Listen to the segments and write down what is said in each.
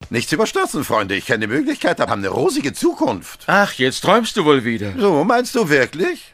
Nichts überstürzen, Freunde. Ich kenne die Möglichkeit, haben eine rosige Zukunft. Ach, jetzt träumst du wohl wieder. So, meinst du wirklich?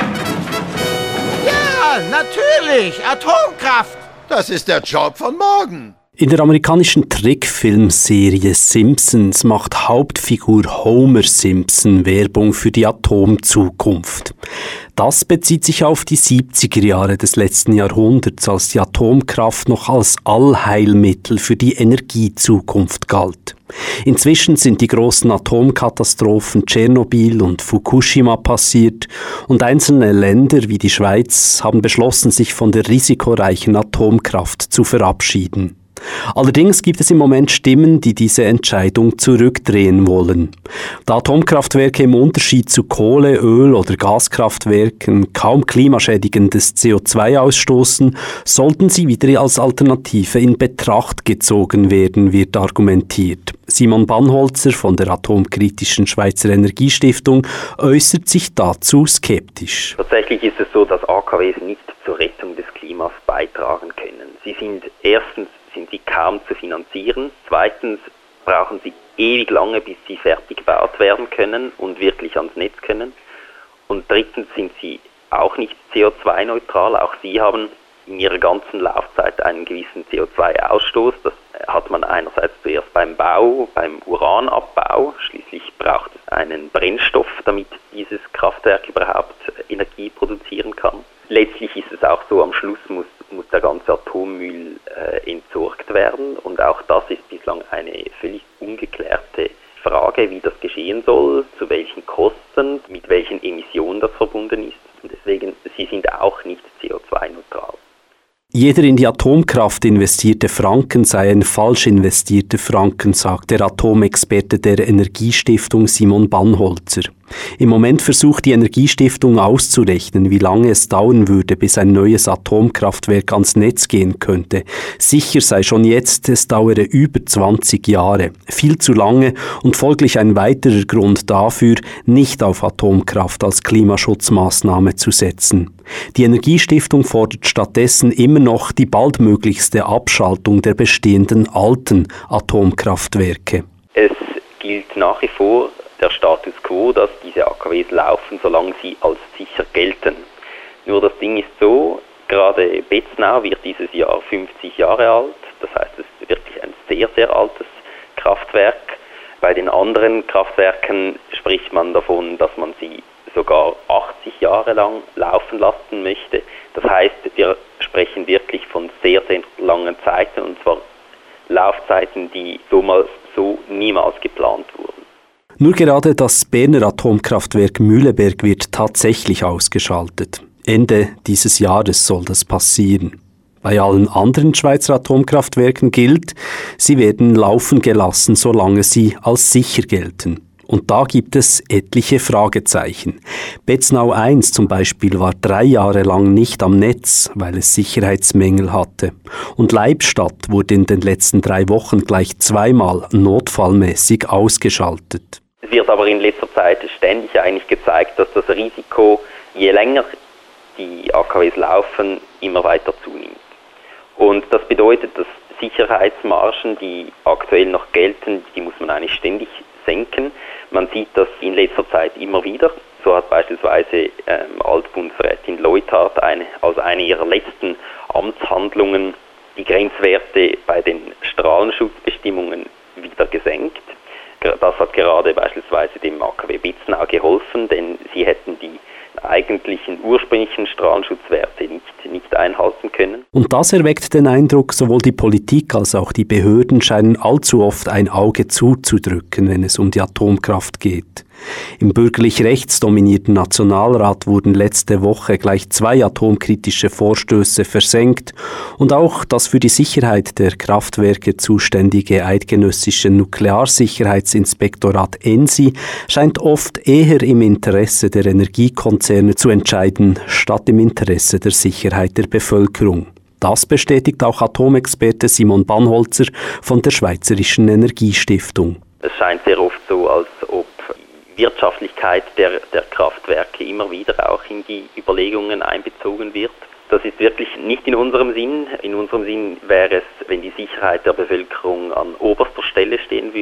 Ja, natürlich. Atomkraft. Das ist der Job von morgen. In der amerikanischen Trickfilmserie Simpsons macht Hauptfigur Homer Simpson Werbung für die Atomzukunft. Das bezieht sich auf die 70er Jahre des letzten Jahrhunderts, als die Atomkraft noch als Allheilmittel für die Energiezukunft galt. Inzwischen sind die großen Atomkatastrophen Tschernobyl und Fukushima passiert und einzelne Länder wie die Schweiz haben beschlossen, sich von der risikoreichen Atomkraft zu verabschieden. Allerdings gibt es im Moment Stimmen, die diese Entscheidung zurückdrehen wollen. Da Atomkraftwerke im Unterschied zu Kohle-, Öl- oder Gaskraftwerken kaum klimaschädigendes CO2 ausstoßen, sollten sie wieder als Alternative in Betracht gezogen werden, wird argumentiert. Simon Bannholzer von der atomkritischen Schweizer Energiestiftung äußert sich dazu skeptisch. Tatsächlich ist es so, dass AKWs nicht zur Rettung des Klimas beitragen können. Erstens sind sie kaum zu finanzieren. Zweitens brauchen sie ewig lange, bis sie fertig gebaut werden können und wirklich ans Netz können. Und drittens sind sie auch nicht CO2-neutral. Auch sie haben in ihrer ganzen Laufzeit einen gewissen CO2-Ausstoß. Das hat man einerseits zuerst beim Bau, beim Uranabbau. Schließlich braucht es einen Brennstoff, damit dieses Kraftwerk überhaupt Energie produzieren kann. Letztlich ist es auch so, am Schluss muss der ganze Atommüll entsorgt werden. Und auch das ist bislang eine völlig ungeklärte Frage, wie das geschehen soll, zu welchen Kosten, mit welchen Emissionen das verbunden ist. Und deswegen, sie sind auch nicht CO2-neutral. Jeder in die Atomkraft investierte Franken sei ein falsch investierter Franken, sagt der Atomexperte der Energiestiftung Simon Bannholzer. Im Moment versucht die Energiestiftung auszurechnen, wie lange es dauern würde, bis ein neues Atomkraftwerk ans Netz gehen könnte. Sicher sei schon jetzt, es dauere über 20 Jahre. Viel zu lange und folglich ein weiterer Grund dafür, nicht auf Atomkraft als Klimaschutzmaßnahme zu setzen. Die Energiestiftung fordert stattdessen immer noch die baldmöglichste Abschaltung der bestehenden alten Atomkraftwerke. Es gilt nach wie vor der Status quo, dass diese AKWs laufen, solange sie als sicher gelten. Nur das Ding ist so, gerade Betznau wird dieses Jahr 50 Jahre alt. Das heißt, es ist wirklich ein sehr, sehr altes Kraftwerk. Bei den anderen Kraftwerken spricht man davon, dass man sie sogar 80 Jahre lang laufen lassen möchte. Das heißt, wir sprechen wirklich von sehr, sehr langen Zeiten, und zwar Laufzeiten, die so niemals geplant wurden. Nur gerade das Berner Atomkraftwerk Mühleberg wird tatsächlich ausgeschaltet. Ende dieses Jahres soll das passieren. Bei allen anderen Schweizer Atomkraftwerken gilt, sie werden laufen gelassen, solange sie als sicher gelten. Und da gibt es etliche Fragezeichen. Betznau 1 zum Beispiel war 3 Jahre lang nicht am Netz, weil es Sicherheitsmängel hatte. Und Leibstadt wurde in den letzten 3 Wochen gleich 2-mal notfallmäßig ausgeschaltet. Es wird aber in letzter Zeit ständig eigentlich gezeigt, dass das Risiko, je länger die AKWs laufen, immer weiter zunimmt. Und das bedeutet, dass Sicherheitsmargen, die aktuell noch gelten, die muss man eigentlich ständig senken. Man sieht das in letzter Zeit immer wieder. So hat beispielsweise Altbundesrätin Leuthard als eine ihrer letzten Amtshandlungen die Grenzwerte bei den Strahlenschutzbestimmungen wieder gesenkt. Das hat gerade beispielsweise dem AKW Betznau geholfen, denn sie hätten die eigentlichen ursprünglichen Strahlenschutzwerte nicht einhalten können. Und das erweckt den Eindruck, sowohl die Politik als auch die Behörden scheinen allzu oft ein Auge zuzudrücken, wenn es um die Atomkraft geht. Im bürgerlich rechtsdominierten Nationalrat wurden letzte Woche gleich 2 atomkritische Vorstöße versenkt und auch das für die Sicherheit der Kraftwerke zuständige eidgenössische Nuklearsicherheitsinspektorat ENSI scheint oft eher im Interesse der Energiekonzerne zu entscheiden, statt im Interesse der Sicherheit der Bevölkerung. Das bestätigt auch Atomexperte Simon Bannholzer von der Schweizerischen Energiestiftung. Es scheint sehr oft so, als ob Wirtschaftlichkeit der Kraftwerke immer wieder auch in die Überlegungen einbezogen wird. Das ist wirklich nicht in unserem Sinn. In unserem Sinn wäre es, wenn die Sicherheit der Bevölkerung an oberster Stelle stehen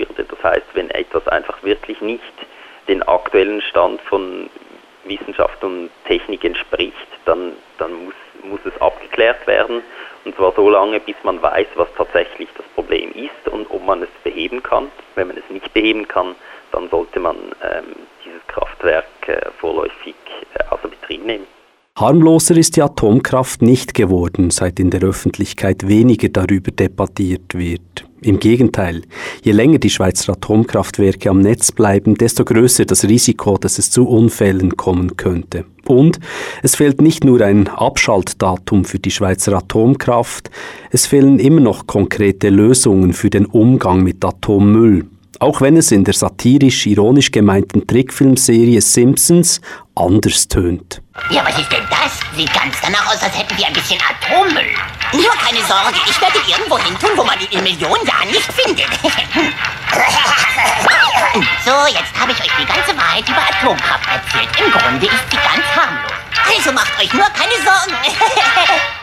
Das heißt, wenn etwas einfach wirklich nicht den aktuellen Stand von Wissenschaft und Technik entspricht, dann muss es abgeklärt werden. Und zwar so lange, bis man weiß, was tatsächlich das Problem ist und ob man es beheben kann. Wenn man es nicht beheben kann, dann sollte man dieses Kraftwerk vorläufig außer Betrieb nehmen. Harmloser ist die Atomkraft nicht geworden, seit in der Öffentlichkeit weniger darüber debattiert wird. Im Gegenteil, je länger die Schweizer Atomkraftwerke am Netz bleiben, desto größer das Risiko, dass es zu Unfällen kommen könnte. Und es fehlt nicht nur ein Abschaltdatum für die Schweizer Atomkraft, es fehlen immer noch konkrete Lösungen für den Umgang mit Atommüll. Auch wenn es in der satirisch-ironisch gemeinten Trickfilmserie Simpsons anders tönt. Ja, was ist denn das? Sieht ganz danach aus, als hätten wir ein bisschen Atommüll. Nur keine Sorge, ich werde irgendwo hin tun, wo man ihn in Millionen Jahren nicht findet. So, jetzt habe ich euch die ganze Wahrheit über Atomkraft erzählt. Im Grunde ist sie ganz harmlos. Also macht euch nur keine Sorgen.